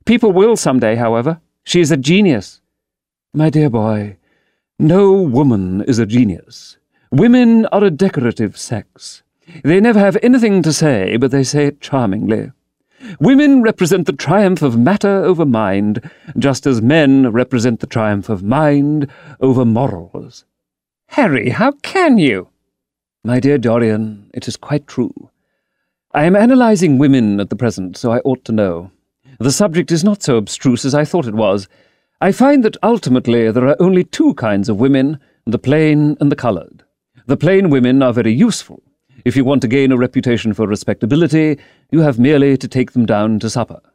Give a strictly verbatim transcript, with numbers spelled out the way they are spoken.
People will someday, however. She is a genius. My dear boy, no woman is a genius. Women are a decorative sex. They never have anything to say, but they say it charmingly. Women represent the triumph of matter over mind, just as men represent the triumph of mind over morals. Harry, how can you? My dear Dorian, it is quite true. I am analysing women at the present, so I ought to know. The subject is not so abstruse as I thought it was. I find that ultimately there are only two kinds of women, the plain and the coloured. The plain women are very useful. If you want to gain a reputation for respectability, you have merely to take them down to supper.